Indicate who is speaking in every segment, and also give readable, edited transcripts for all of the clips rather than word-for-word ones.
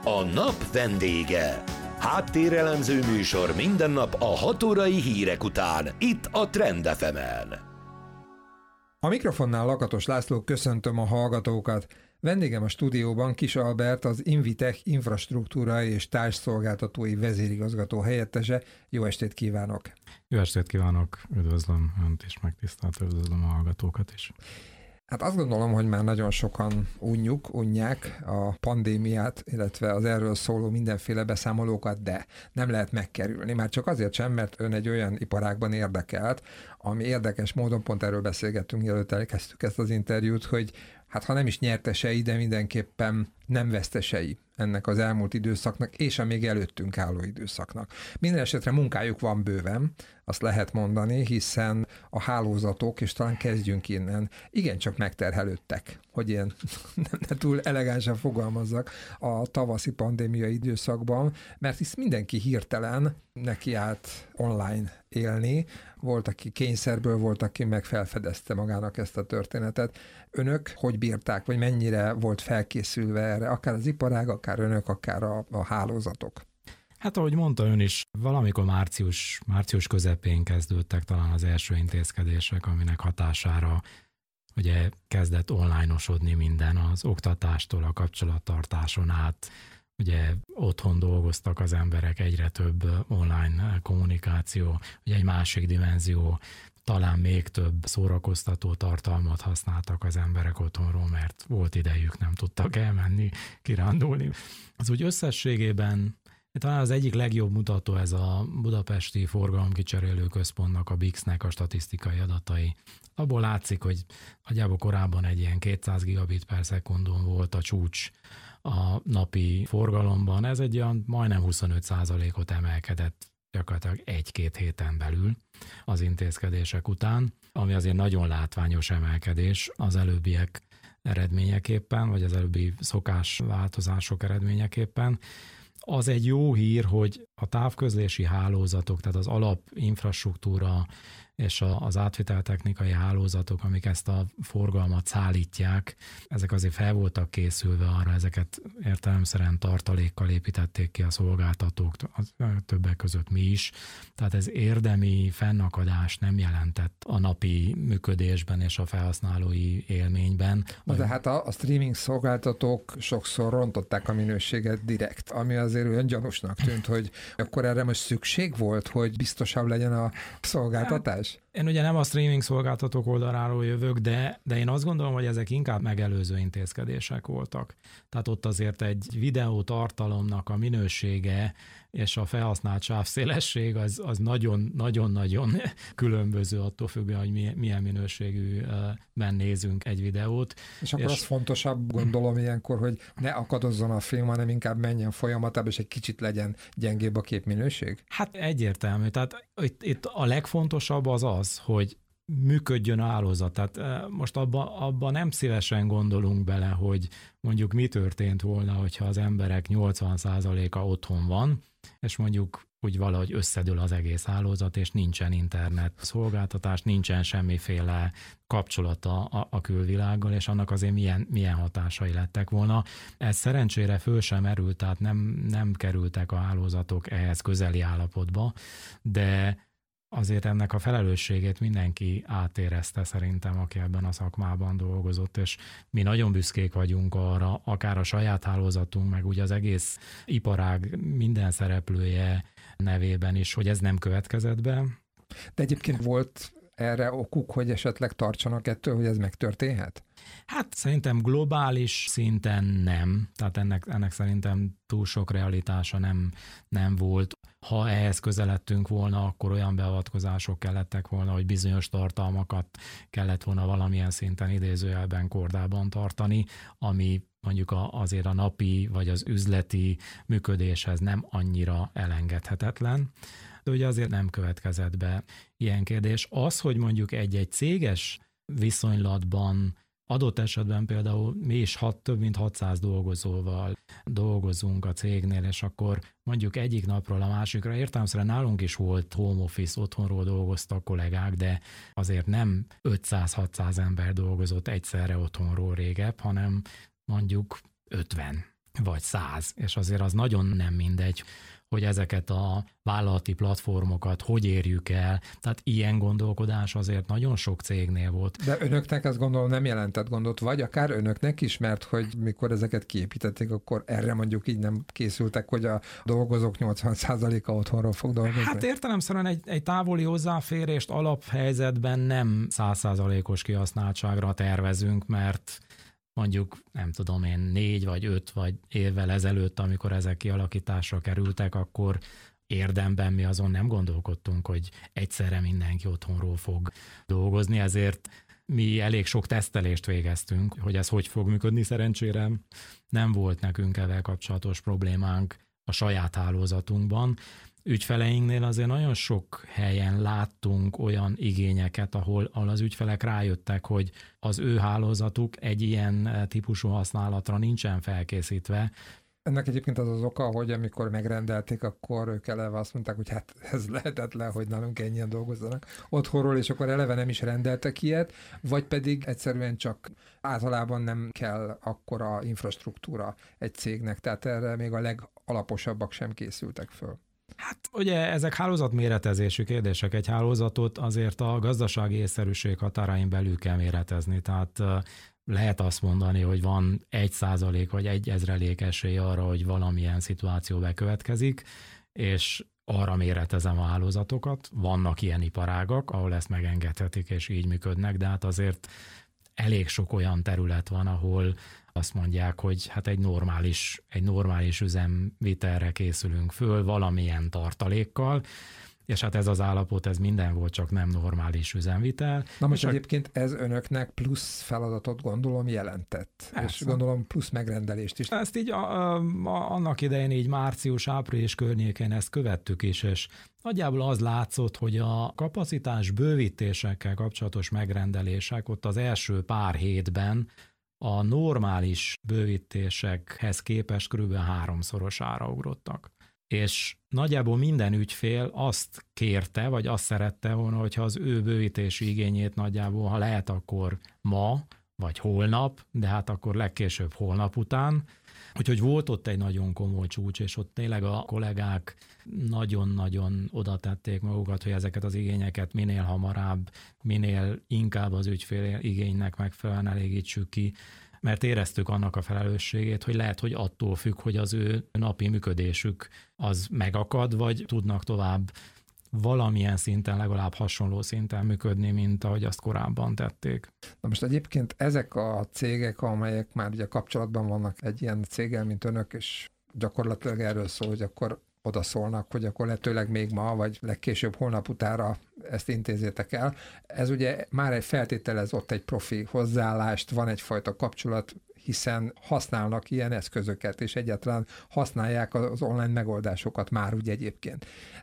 Speaker 1: A nap vendége. Háttérelemző műsor minden nap a 6 órai hírek után, itt a Trend FM-en.
Speaker 2: A mikrofonnál Lakatos László, köszöntöm a hallgatókat. Vendégem a stúdióban Kiss Albert, az Invitech infrastruktúra és társszolgáltatói vezérigazgató helyettese. Jó estét kívánok!
Speaker 3: Jó estét kívánok, üdvözlöm Önt is, megtisztelt, üdvözlöm a hallgatókat is.
Speaker 2: Hát azt gondolom, hogy már nagyon sokan unják a pandémiát, illetve az erről szóló mindenféle beszámolókat, de nem lehet megkerülni. Már csak azért sem, mert ön egy olyan iparágban érdekelt, ami érdekes módon, pont erről beszélgettünk, mielőtt elkezdtük ezt az interjút, hogy hát ha nem is nyertesei, de mindenképpen nem vesztesei ennek az elmúlt időszaknak, és a még előttünk álló időszaknak. Minden esetre munkájuk van bőven, azt lehet mondani, hiszen a hálózatok, és talán kezdjünk innen, igencsak megterhelődtek, hogy ilyen nem túl elegánsan fogalmazzak a tavaszi pandémia időszakban, mert hisz mindenki hirtelen nekiállt online élni, volt, aki kényszerből, volt, aki meg felfedezte magának ezt a történetet. Önök hogy bírták, vagy mennyire volt felkészülve erre, akár az iparág, akár önök, akár a hálózatok?
Speaker 3: Hát ahogy mondta ön is, valamikor március közepén kezdődtek talán az első intézkedések, aminek hatására ugye kezdett online-osodni minden, az oktatástól a kapcsolattartáson át. Ugye otthon dolgoztak az emberek, egyre több online kommunikáció, ugye egy másik dimenzió, talán még több szórakoztató tartalmat használtak az emberek otthonról, mert volt idejük, nem tudtak elmenni, kirándulni. Az úgy összességében talán az egyik legjobb mutató ez a budapesti forgalomkicserélő központnak, a BIX-nek a statisztikai adatai. Abból látszik, hogy nagyjából korábban egy ilyen 200 gigabit per szekundon volt a csúcs a napi forgalomban. Ez egy olyan majdnem 25%-ot emelkedett gyakorlatilag 1-2 héten belül az intézkedések után, ami azért nagyon látványos emelkedés az előbbiek eredményeképpen, vagy az előbbi szokásváltozások eredményeképpen. Az egy jó hír, hogy a távközlési hálózatok, tehát az alapinfrastruktúra és az átviteltechnikai hálózatok, amik ezt a forgalmat szállítják, ezek azért fel voltak készülve arra, ezeket értelemszerűen tartalékkal építették ki a szolgáltatók, többek között mi is. Tehát ez érdemi fennakadást nem jelentett a napi működésben és a felhasználói élményben.
Speaker 2: De hát a streaming szolgáltatók sokszor rontották a minőséget direkt, ami azért olyan gyanúsnak tűnt, hogy akkor erre most szükség volt, hogy biztosabb legyen a szolgáltatás?
Speaker 3: Én ugye nem a streaming szolgáltatók oldaláról jövök, de én azt gondolom, hogy ezek inkább megelőző intézkedések voltak. Tehát ott azért egy videó tartalomnak a minősége és a felhasznált sávszélesség az nagyon-nagyon különböző attól függően, hogy milyen minőségűben nézünk egy videót.
Speaker 2: És akkor az fontosabb, gondolom ilyenkor, hogy ne akadozzon a film, hanem inkább menjen folyamatában, és egy kicsit legyen gyengébb a képminőség?
Speaker 3: Hát egyértelmű. Tehát itt a legfontosabb az, hogy működjön a hálózat. Tehát most abba nem szívesen gondolunk bele, hogy mondjuk mi történt volna, hogyha az emberek 80%-a otthon van, és mondjuk úgy valahogy összedől az egész hálózat, és nincsen internet szolgáltatás, nincsen semmiféle kapcsolata a külvilággal, és annak azért milyen hatásai lettek volna. Ez szerencsére föl sem merült, tehát nem kerültek a hálózatok ehhez közeli állapotba, de azért ennek a felelősségét mindenki átérezte szerintem, aki ebben a szakmában dolgozott, és mi nagyon büszkék vagyunk arra, akár a saját hálózatunk, meg úgy az egész iparág minden szereplője nevében is, hogy ez nem következett be.
Speaker 2: De egyébként volt erre okuk, hogy esetleg tartsanak ettől, hogy ez megtörténhet?
Speaker 3: Hát szerintem globális szinten nem, tehát ennek szerintem túl sok realitása nem volt. Ha ehhez közeledtünk volna, akkor olyan beavatkozások kellettek volna, hogy bizonyos tartalmakat kellett volna valamilyen szinten idézőjelben kordában tartani, ami mondjuk azért a napi vagy az üzleti működéshez nem annyira elengedhetetlen. De ugye azért nem következett be ilyen kérdés. Az, hogy mondjuk egy céges viszonylatban adott esetben például mi is több mint 600 dolgozóval dolgozunk a cégnél, és akkor mondjuk egyik napról a másikra, értelemszerűen nálunk is volt home office, otthonról dolgoztak kollégák, de azért nem 500-600 ember dolgozott egyszerre otthonról régebb, hanem mondjuk 50. vagy 100, és azért az nagyon nem mindegy, hogy ezeket a vállalati platformokat hogy érjük el. Tehát ilyen gondolkodás azért nagyon sok cégnél volt.
Speaker 2: De önöknek ezt gondolom nem jelentett gondot, vagy akár önöknek is, mert hogy mikor ezeket kiépítették, akkor erre mondjuk így nem készültek, hogy a dolgozók 80%-a otthonról fog dolgozni?
Speaker 3: Hát értelemszerűen egy távoli hozzáférést alaphelyzetben nem 100%-os kihasználtságra tervezünk, mert mondjuk, nem tudom én, 4 vagy 5 vagy évvel ezelőtt, amikor ezek kialakításra kerültek, akkor érdemben mi azon nem gondolkodtunk, hogy egyszerre mindenki otthonról fog dolgozni, ezért mi elég sok tesztelést végeztünk, hogy ez hogy fog működni. Szerencsére nem volt nekünk ezzel kapcsolatos problémánk a saját hálózatunkban. Ügyfeleinknél azért nagyon sok helyen láttunk olyan igényeket, ahol az ügyfelek rájöttek, hogy az ő hálózatuk egy ilyen típusú használatra nincsen felkészítve.
Speaker 2: Ennek egyébként az az oka, hogy amikor megrendelték, akkor ők eleve azt mondták, hogy hát ez lehetetlen, hogy nálunk ennyien dolgozzanak otthonról, és akkor eleve nem is rendeltek ilyet, vagy pedig egyszerűen csak általában nem kell akkora infrastruktúra egy cégnek, tehát erre még a legalaposabbak sem készültek föl.
Speaker 3: Hát ugye ezek hálózatméretezésű kérdések. Egy hálózatot azért a gazdasági észszerűség határain belül kell méretezni, tehát lehet azt mondani, hogy van 1% vagy 1/1000 esély arra, hogy valamilyen szituáció bekövetkezik, és arra méretezem a hálózatokat. Vannak ilyen iparágak, ahol ezt megengedhetik, és így működnek, de hát azért elég sok olyan terület van, ahol azt mondják, hogy hát egy normális üzemvitelre készülünk föl, valamilyen tartalékkal, és hát ez az állapot, ez minden volt, csak nem normális üzemvitel.
Speaker 2: Na most egyébként ez önöknek plusz feladatot gondolom jelentett, persze. És gondolom plusz megrendelést is.
Speaker 3: Ezt így annak idején így március-április környékén ezt követtük is, és nagyjából az látszott, hogy a kapacitás bővítésekkel kapcsolatos megrendelések ott az első pár hétben a normális bővítésekhez képest kb. 3-szorosára ugrottak. És nagyjából minden ügyfél azt kérte, vagy azt szerette volna, hogyha az ő bővítési igényét nagyjából, ha lehet, akkor ma, vagy holnap, de hát akkor legkésőbb holnap után. Úgyhogy volt ott egy nagyon komoly csúcs, és ott tényleg a kollégák nagyon-nagyon oda tették magukat, hogy ezeket az igényeket minél hamarabb, minél inkább az ügyfél igénynek megfelelően elégítsük ki, mert éreztük annak a felelősségét, hogy lehet, hogy attól függ, hogy az ő napi működésük az megakad, vagy tudnak tovább valamilyen szinten, legalább hasonló szinten működni, mint ahogy azt korábban tették.
Speaker 2: Na most egyébként ezek a cégek, amelyek már ugye kapcsolatban vannak egy ilyen céggel, mint önök, és gyakorlatilag erről szól, hogy akkor oda szólnak, hogy akkor lehetőleg még ma, vagy legkésőbb holnap utára ezt intézzétek el. Ez ugye már egy feltételez ott egy profi hozzáállást, van egyfajta kapcsolat, hiszen használnak ilyen eszközöket, és egyáltalán használják az online megoldásokat már úgy egyébként.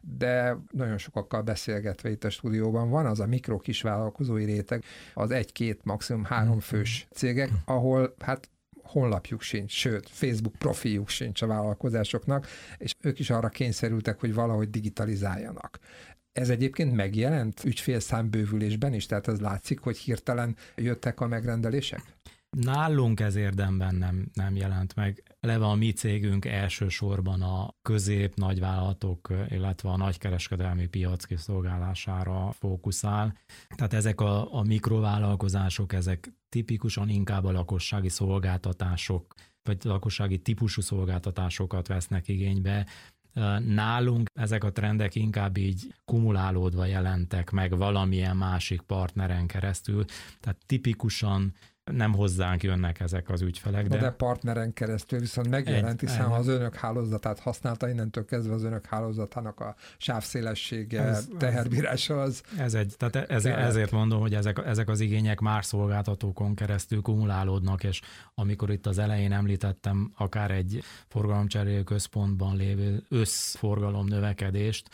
Speaker 2: De nagyon sokakkal beszélgetve itt a stúdióban van az a mikro kisvállalkozói réteg, az 1-2, maximum 3 fős cégek, ahol hát honlapjuk sincs, sőt, Facebook profiljuk sincs a vállalkozásoknak, és ők is arra kényszerültek, hogy valahogy digitalizáljanak. Ez egyébként megjelent ügyfélszámbővülésben is, tehát ez látszik, hogy hirtelen jöttek a megrendelések?
Speaker 3: Nálunk ez érdemben nem jelent meg. Eleve a mi cégünk elsősorban a nagyvállalatok, illetve a nagykereskedelmi piac kiszolgálására fókuszál. Tehát ezek a mikrovállalkozások, ezek tipikusan inkább a lakossági szolgáltatások, vagy lakossági típusú szolgáltatásokat vesznek igénybe. Nálunk ezek a trendek inkább így kumulálódva jelentek meg valamilyen másik partneren keresztül, tehát tipikusan nem hozzánk jönnek ezek az ügyfelek.
Speaker 2: De partneren keresztül viszont megjelent, hiszen ha az önök hálózatát használta, innentől kezdve az önök hálózatának a sávszélessége, teherbírása az...
Speaker 3: Ezért mondom, hogy ezek az igények más szolgáltatókon keresztül kumulálódnak, és amikor itt az elején említettem akár egy forgalomcserélő központban lévő összforgalom növekedést,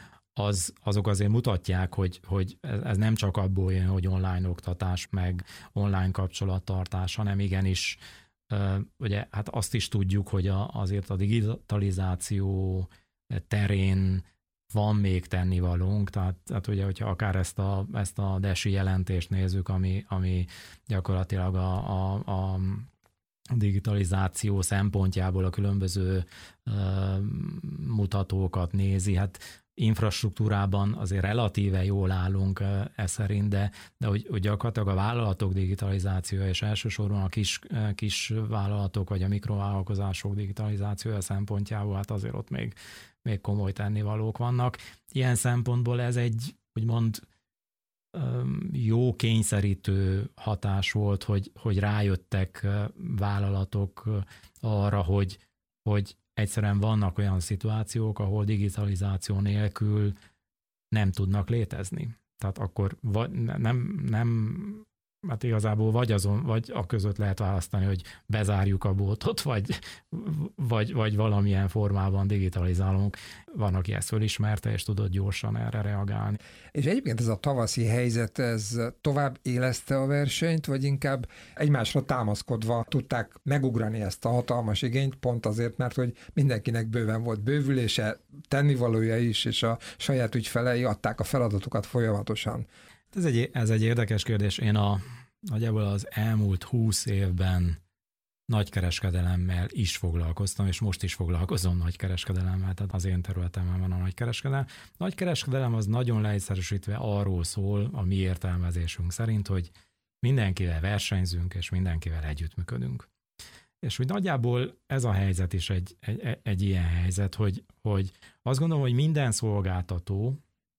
Speaker 3: azok azért mutatják, hogy ez nem csak abból jön, hogy online oktatás, meg online kapcsolattartás, hanem igenis, ugye hát azt is tudjuk, hogy azért a digitalizáció terén van még tennivalónk, tehát ugye, hogyha akár ezt a DESI jelentést nézzük, ami gyakorlatilag a digitalizáció szempontjából a különböző mutatókat nézi, hát infrastruktúrában azért relatíve jól állunk ez szerint, de hogy gyakorlatilag a vállalatok digitalizációja, és elsősorban a kis vállalatok vagy a mikrovállalkozások digitalizációja szempontjából, hát azért ott még komoly tennivalók vannak. Ilyen szempontból ez egy, úgymond, jó kényszerítő hatás volt, hogy rájöttek vállalatok arra, hogy egyszerűen vannak olyan szituációk, ahol digitalizáció nélkül nem tudnak létezni. Tehát akkor hát igazából vagy a között lehet választani, hogy bezárjuk a boltot, vagy valamilyen formában digitalizálunk. Van, aki ezt fölismerte, és tudott gyorsan erre reagálni.
Speaker 2: És egyébként ez a tavaszi helyzet, ez tovább éleszte a versenyt, vagy inkább egymásra támaszkodva tudták megugrani ezt a hatalmas igényt, pont azért, mert hogy mindenkinek bőven volt bővülése, tennivalója is, és a saját ügyfelei adták a feladatokat folyamatosan.
Speaker 3: Ez egy érdekes kérdés. Én nagyjából az elmúlt 20 évben nagykereskedelemmel is foglalkoztam, és most is foglalkozom nagykereskedelemmel, tehát az én területemben van a nagykereskedelem. Nagykereskedelem az nagyon leegyszerűsítve arról szól, a mi értelmezésünk szerint, hogy mindenkivel versenyzünk, és mindenkivel együttműködünk. És hogy nagyjából ez a helyzet is egy ilyen helyzet, hogy azt gondolom, hogy minden szolgáltató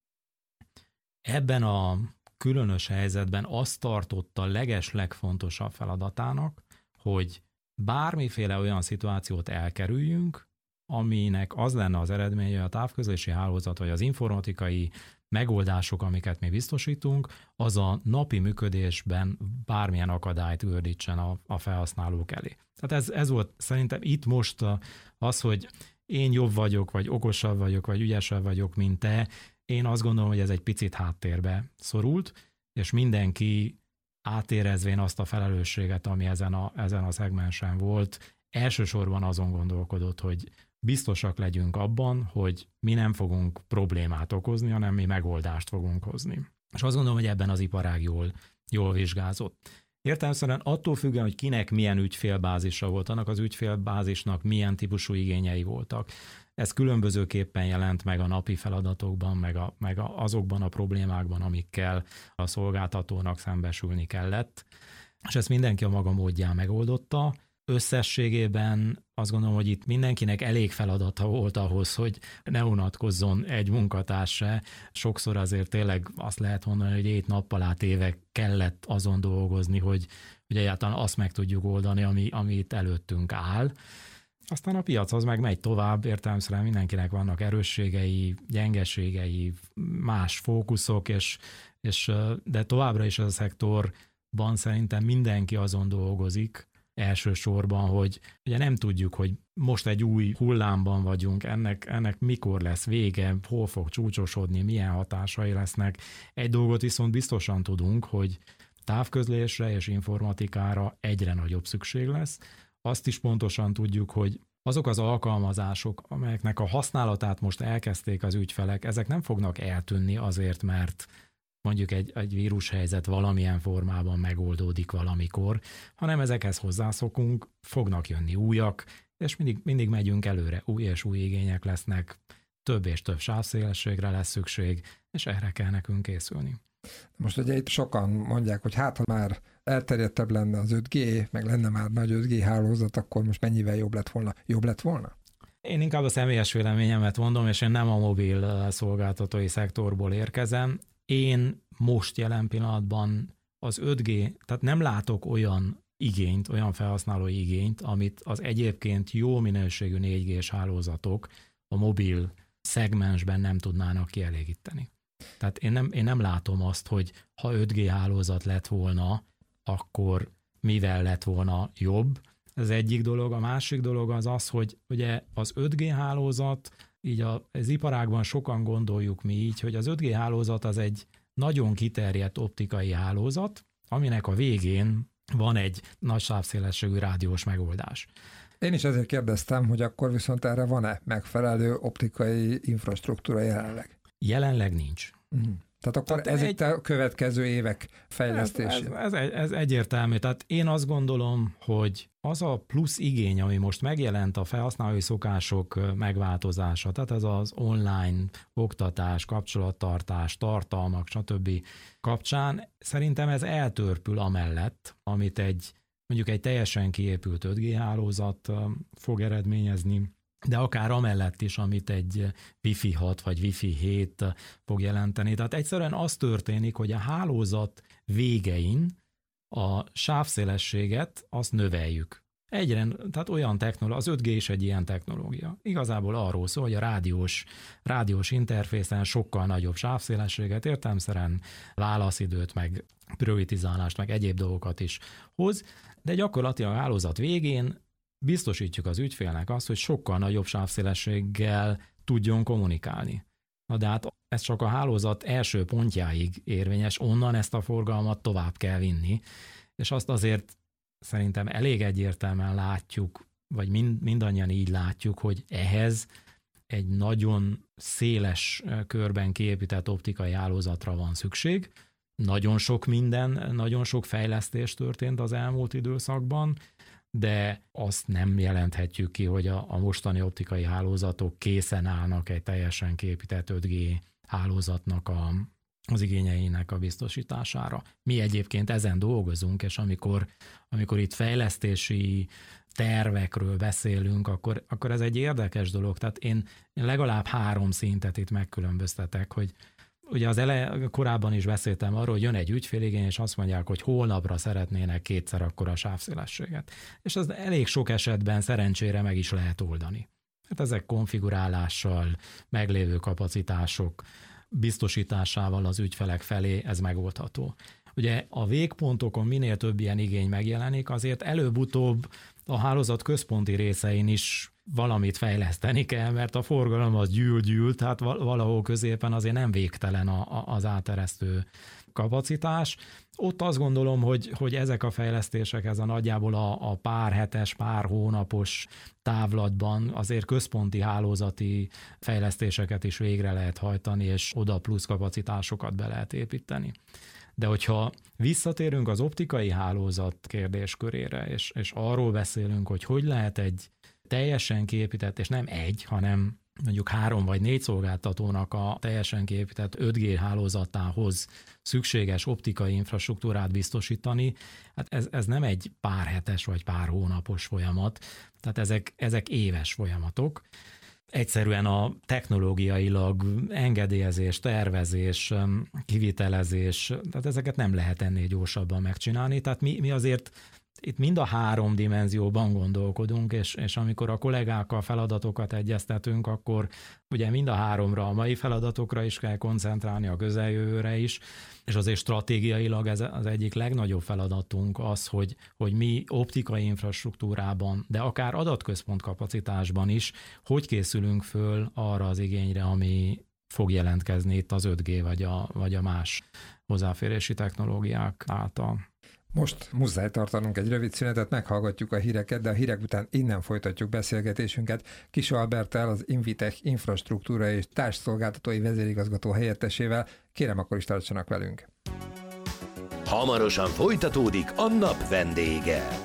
Speaker 3: ebben a különös helyzetben azt tartotta legfontosabb feladatának, hogy bármiféle olyan szituációt elkerüljünk, aminek az lenne az eredménye, hogy a távközlési hálózat vagy az informatikai megoldások, amiket mi biztosítunk, az a napi működésben bármilyen akadályt gördítsen a felhasználók elé. Tehát ez volt szerintem itt most az, hogy én jobb vagyok, vagy okosabb vagyok, vagy ügyesebb vagyok, mint te. Én azt gondolom, hogy ez egy picit háttérbe szorult, és mindenki átérezvén azt a felelősséget, ami ezen a szegmensen volt, elsősorban azon gondolkodott, hogy biztosak legyünk abban, hogy mi nem fogunk problémát okozni, hanem mi megoldást fogunk hozni. És azt gondolom, hogy ebben az iparág jól vizsgázott. Értelemszerűen attól függően, hogy kinek milyen ügyfélbázisa volt, annak az ügyfélbázisnak milyen típusú igényei voltak. Ez különbözőképpen jelent meg a napi feladatokban, meg azokban a problémákban, amikkel a szolgáltatónak szembesülni kellett. És ezt mindenki a maga módján megoldotta. Összességében azt gondolom, hogy itt mindenkinek elég feladata volt ahhoz, hogy ne unatkozzon egy munkatárs se. Sokszor azért tényleg azt lehet mondani, hogy 7 nappal át évek kellett azon dolgozni, hogy egyáltalán azt meg tudjuk oldani, ami itt előttünk áll. Aztán a piac az meg megy tovább, értelemszerűen mindenkinek vannak erősségei, gyengeségei, más fókuszok, de továbbra is ez a szektorban szerintem mindenki azon dolgozik, elsősorban, hogy ugye nem tudjuk, hogy most egy új hullámban vagyunk, ennek mikor lesz vége, hol fog csúcsosodni, milyen hatásai lesznek. Egy dolgot viszont biztosan tudunk, hogy távközlésre és informatikára egyre nagyobb szükség lesz. Azt is pontosan tudjuk, hogy azok az alkalmazások, amelyeknek a használatát most elkezdték az ügyfelek, ezek nem fognak eltűnni azért, mert mondjuk egy vírushelyzet valamilyen formában megoldódik valamikor, hanem ezekhez hozzászokunk, fognak jönni újak, és mindig megyünk előre, új és új igények lesznek, több és több sávszélességre lesz szükség, és erre kell nekünk készülni.
Speaker 2: Most ugye itt sokan mondják, hogy hát ha már elterjedtebb lenne az 5G, meg lenne már nagy 5G hálózat, akkor most mennyivel jobb lett volna? Jobb lett volna?
Speaker 3: Én inkább a személyes véleményemet mondom, és én nem a mobil szolgáltatói szektorból érkezem. Én most jelen pillanatban az 5G, tehát nem látok olyan igényt, olyan felhasználói igényt, amit az egyébként jó minőségű 4G-s hálózatok a mobil szegmensben nem tudnának kielégíteni. Tehát én nem látom azt, hogy ha 5G hálózat lett volna, akkor mivel lett volna jobb. Ez egyik dolog. A másik dolog az, hogy ugye az 5G hálózat, így az iparágban sokan gondoljuk mi így, hogy az 5G hálózat az egy nagyon kiterjedt optikai hálózat, aminek a végén van egy nagy sávszélességű rádiós megoldás.
Speaker 2: Én is ezért kérdeztem, hogy akkor viszont erre van-e megfelelő optikai infrastruktúra jelenleg?
Speaker 3: Jelenleg nincs.
Speaker 2: Tehát akkor ez itt a következő évek fejlesztése.
Speaker 3: Ez egyértelmű. Tehát én azt gondolom, hogy az a plusz igény, ami most megjelent a felhasználói szokások megváltozása, tehát ez az online oktatás, kapcsolattartás, tartalmak, stb. Kapcsán, szerintem ez eltörpül amellett, amit mondjuk egy teljesen kiépült 5G hálózat fog eredményezni, de akár amellett is, amit egy Wi-Fi 6 vagy Wi-Fi 7 fog jelenteni. Tehát egyszerűen az történik, hogy a hálózat végein a sávszélességet azt növeljük. Tehát olyan technológia, az 5G is egy ilyen technológia. Igazából arról szól, hogy a rádiós interfészen sokkal nagyobb sávszélességet, értelemszerűen válaszidőt, meg prioritizálást, meg egyéb dolgokat is hoz, de gyakorlatilag a hálózat végén biztosítjuk az ügyfélnek azt, hogy sokkal nagyobb sávszélességgel tudjon kommunikálni. Na de hát ez csak a hálózat első pontjáig érvényes, onnan ezt a forgalmat tovább kell vinni, és azt azért szerintem elég egyértelműen látjuk, vagy mindannyian így látjuk, hogy ehhez egy nagyon széles körben kiépített optikai hálózatra van szükség. Nagyon sok nagyon sok fejlesztés történt az elmúlt időszakban, de azt nem jelenthetjük ki, hogy a mostani optikai hálózatok készen állnak egy teljesen kiépített 5G hálózatnak az igényeinek a biztosítására. Mi egyébként ezen dolgozunk, és amikor itt fejlesztési tervekről beszélünk, akkor ez egy érdekes dolog. Tehát én legalább 3 szintet itt megkülönböztetek, hogy ugye korábban is beszéltem arról, hogy jön egy ügyféligény, és azt mondják, hogy holnapra szeretnének 2-szer akkora sávszélességet. És az elég sok esetben szerencsére meg is lehet oldani. Hát ezek konfigurálással, meglévő kapacitások biztosításával az ügyfelek felé ez megoldható. Ugye a végpontokon minél több ilyen igény megjelenik, azért előbb-utóbb a hálózat központi részein is valamit fejleszteni kell, mert a forgalom az gyűl, tehát valahol középen azért nem végtelen az áteresztő kapacitás. Ott azt gondolom, hogy ezek a fejlesztések, ez a nagyjából a pár hetes, pár hónapos távlatban azért központi hálózati fejlesztéseket is végre lehet hajtani, és oda plusz kapacitásokat be lehet építeni. De hogyha visszatérünk az optikai hálózat kérdéskörére, és arról beszélünk, hogy lehet egy teljesen kiépített, és nem egy, hanem mondjuk 3 vagy 4 szolgáltatónak a teljesen kiépített 5G hálózatához szükséges optikai infrastruktúrát biztosítani, hát ez nem egy pár hetes vagy pár hónapos folyamat, tehát ezek éves folyamatok. Egyszerűen a technológiailag engedélyezés, tervezés, kivitelezés, tehát ezeket nem lehet ennél gyorsabban megcsinálni, tehát mi azért itt mind a 3 dimenzióban gondolkodunk, és amikor a kollégákkal feladatokat egyeztetünk, akkor ugye mind a 3-ra, a mai feladatokra is kell koncentrálni, a közeljövőre is, és azért stratégiailag ez az egyik legnagyobb feladatunk az, hogy mi optikai infrastruktúrában, de akár adatközpont kapacitásban is, hogy készülünk föl arra az igényre, ami fog jelentkezni itt az 5G vagy a más hozzáférési technológiák által.
Speaker 2: Most muszáj tartanunk egy rövid szünetet, meghallgatjuk a híreket, de a hírek után innen folytatjuk beszélgetésünket Kis Alberttel, az Invitech infrastruktúra és társszolgáltatói vezérigazgató helyettesével. Kérem, akkor is tartsanak velünk.
Speaker 1: Hamarosan folytatódik a nap vendége.